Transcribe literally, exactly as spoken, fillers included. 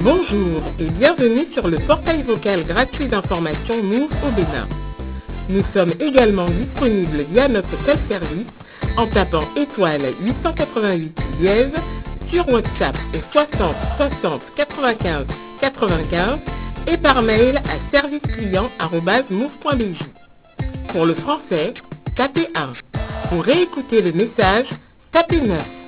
Bonjour et bienvenue sur le portail vocal gratuit d'information Move au Bénin. Nous sommes également disponibles via notre self-service en tapant étoile huit cent quatre-vingt-huit dièse sur WhatsApp au soixante soixante quatre-vingt-quinze quatre-vingt-quinze et par mail à service client arobase move point b j. Pour le français, tapez un. Pour réécouter le message, tapez neuf.